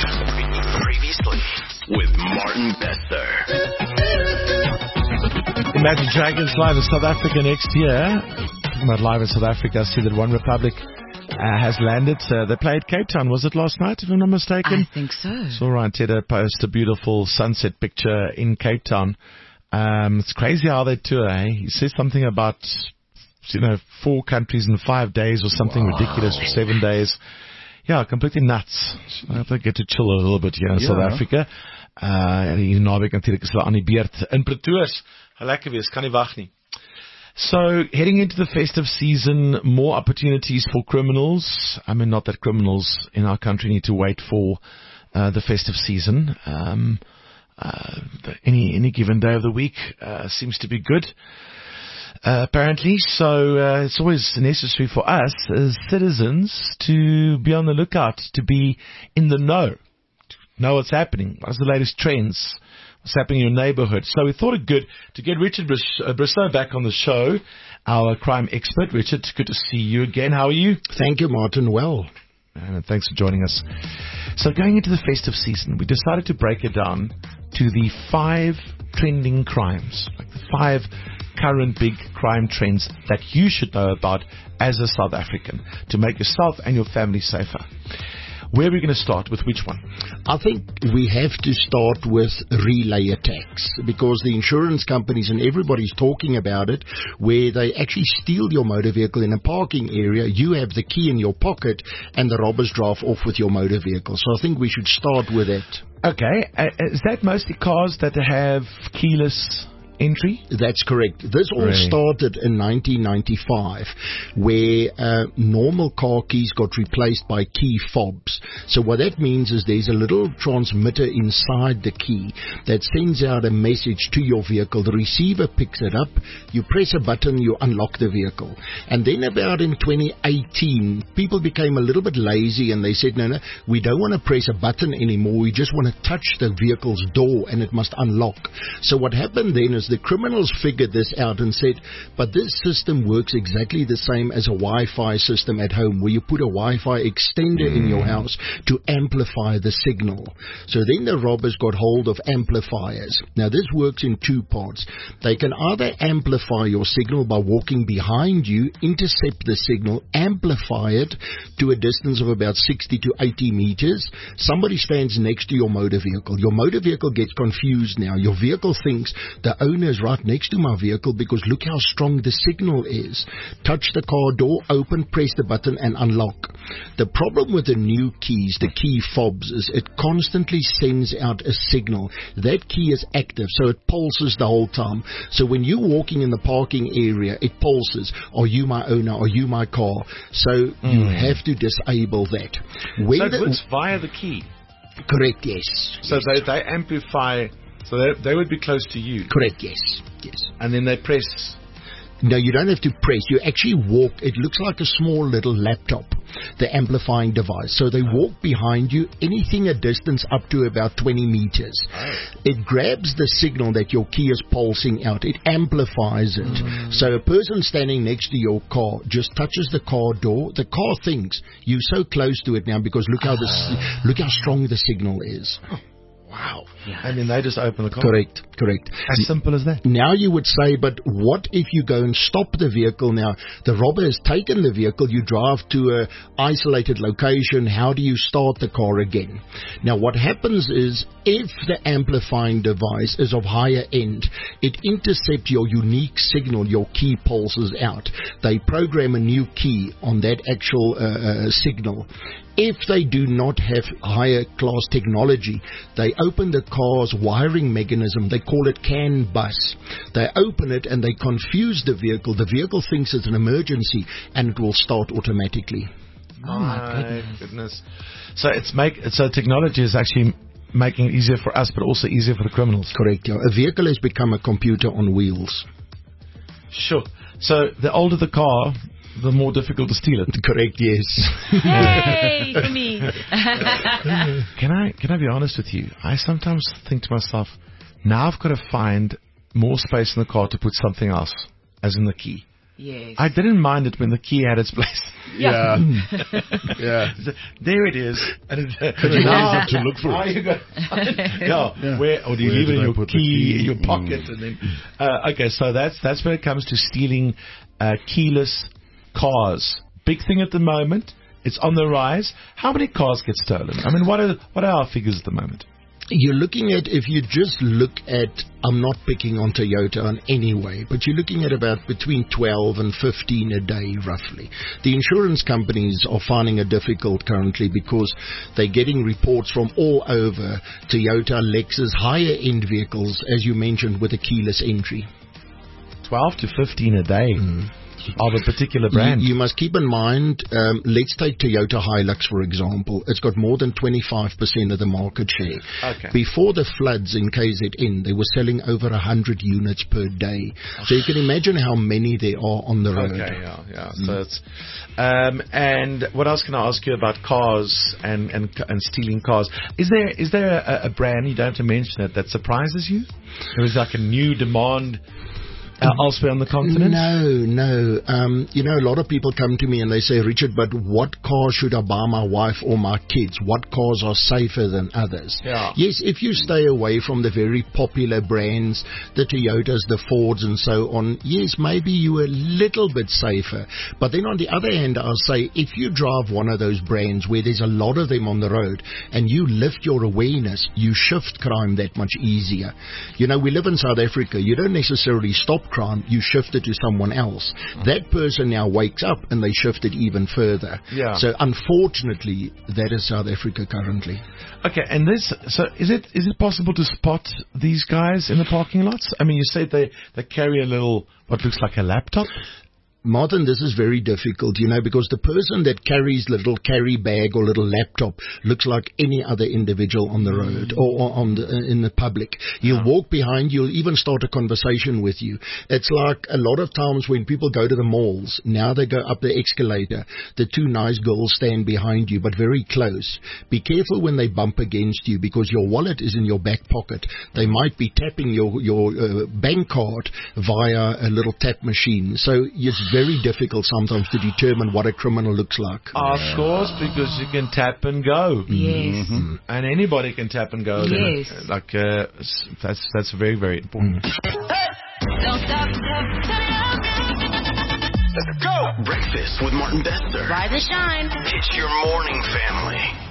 Previously with Martin Besser. Imagine Dragons live in South Africa next year. Talking about live in South Africa, I see that One Republic has landed. They played Cape Town, was it last night, if I'm not mistaken? I think so. So Ryan Tedder posted a beautiful sunset picture in Cape Town. It's crazy how they tour, eh? He says something about, 4 countries in 5 days or something ridiculous for 7 days. Yeah, completely nuts. I have to get to chill a little bit here in South Africa. Hier naweek natuurlik is hulle aan die beurt in Pretoria. Lekker wees, kan nie wag nie. So, heading into the festive season, more opportunities for criminals. I mean, not that criminals in our country need to wait for the festive season. Any given day of the week seems to be good. Apparently, so it's always necessary for us as citizens to be on the lookout, to be in the know, to know what's happening, what's the latest trends, what's happening in your neighborhood. So we thought it good to get Richard Brisseau back on the show, our crime expert. Richard, good to see you again. How are you? Thank you, Martin. Well. And thanks for joining us. So going into the festive season, we decided to break it down to the 5 trending crimes, like the 5 current big crime trends that you should know about as a South African to make yourself and your family safer. Where are we going to start? With which one? I think we have to start with relay attacks, because the insurance companies and everybody's talking about it, where they actually steal your motor vehicle in a parking area. You have the key in your pocket and the robbers drive off with your motor vehicle. So I think we should start with that. Okay. Is that mostly cars that have keyless entry? That's correct. This all started in 1995, where normal car keys got replaced by key fobs. So what that means is there's a little transmitter inside the key that sends out a message to your vehicle. The receiver picks it up, you press a button, you unlock the vehicle. And then about in 2018, people became a little bit lazy and they said, no, we don't want to press a button anymore. We just want to touch the vehicle's door and it must unlock. So what happened then is the criminals figured this out and said, but this system works exactly the same as a Wi-Fi system at home, where you put a Wi-Fi extender in your house to amplify the signal. So then the robbers got hold of amplifiers. Now this works in 2 parts. They can either amplify your signal by walking behind you, intercept the signal, amplify it to a distance of about 60 to 80 meters. Somebody stands next to your motor vehicle. Your motor vehicle gets confused now. Your vehicle thinks the owner is right next to my vehicle because look how strong the signal is. Touch the car door, open, press the button and unlock. The problem with the new keys, the key fobs, is it constantly sends out a signal. That key is active, so it pulses the whole time. So when you're walking in the parking area, it pulses. Are you my owner? Are you my car? So you have to disable that. So it's via the key? Correct, yes. So yes. They amplify. So they would be close to you? Correct, yes. Yes. And then they press? No, you don't have to press. You actually walk. It looks like a small little laptop, the amplifying device. So they walk behind you, anything a distance up to about 20 meters. It grabs the signal that your key is pulsing out. It amplifies it. So a person standing next to your car just touches the car door. The car thinks you're so close to it now because look how strong the signal is. Wow. Yeah. And then they just open the car? Correct. As simple as that. Now you would say, but what if you go and stop the vehicle now? The robber has taken the vehicle, you drive to a isolated location, how do you start the car again? Now what happens is, if the amplifying device is of higher end, it intercepts your unique signal, your key pulses out. They program a new key on that actual signal. If they do not have higher class technology, they open the car's wiring mechanism. They call it CAN bus. They open it and they confuse the vehicle. The vehicle thinks it's an emergency and it will start automatically. Oh my goodness. So so technology is actually making it easier for us, but also easier for the criminals. Correct. Yeah. A vehicle has become a computer on wheels. Sure. So the older the car, the more difficult to steal it. Correct, yes. Hey, for me. Can I be honest with you? I sometimes think to myself, now I've got to find more space in the car to put something else, as in the key. Yes. I didn't mind it when the key had its place. Yeah. Yeah. There it is. And it's, you have to look for it. Now you got to find it. Where, or do you Where leave it did in I your put the key key? in your pocket? And then, okay, so that's when it comes to stealing keyless cars. Big thing at the moment. It's on the rise. How many cars get stolen? I mean, what are our figures at the moment? You're looking at, if you just look at, I'm not picking on Toyota in any way, but you're looking at about between 12 and 15 a day, roughly. The insurance companies are finding it difficult currently because they're getting reports from all over Toyota, Lexus, higher-end vehicles, as you mentioned, with a keyless entry. 12 to 15 a day. Of a particular brand. You must keep in mind, let's take Toyota Hilux, for example. It's got more than 25% of the market share. Okay. Before the floods in KZN, they were selling over 100 units per day. So you can imagine how many there are on the road. Okay, yeah. So it's, and what else can I ask you about cars and stealing cars? Is there a brand, you don't have to mention it, that surprises you? There is like a new demand elsewhere on the continent? No. A lot of people come to me and they say, Richard, but what car should I buy my wife or my kids? What cars are safer than others? Yeah. Yes, if you stay away from the very popular brands, the Toyotas, the Fords and so on, yes, maybe you're a little bit safer. But then on the other hand, I'll say, if you drive one of those brands where there's a lot of them on the road and you lift your awareness, you shift crime that much easier. We live in South Africa. You don't necessarily stop crime, you shift it to someone else. That person now wakes up and they shift it even further. Yeah. So unfortunately, that is South Africa currently. Okay, and so is it possible to spot these guys in the parking lots? I mean, you said they carry a little, what looks like a laptop? Martin, this is very difficult, because the person that carries little carry bag or little laptop looks like any other individual on the road or in the public. He'll walk behind you, he'll even start a conversation with you. It's like a lot of times when people go to the malls, now they go up the escalator, the two nice girls stand behind you, but very close. Be careful when they bump against you because your wallet is in your back pocket. They might be tapping your bank card via a little tap machine. So it's very difficult sometimes to determine what a criminal looks like. Of course, because you can tap and go. Yes. And anybody can tap and go. Yes. That's very, very important. Don't stop, turn it up. Let's go. Breakfast with Martin Besser. Rise and shine. It's your morning family.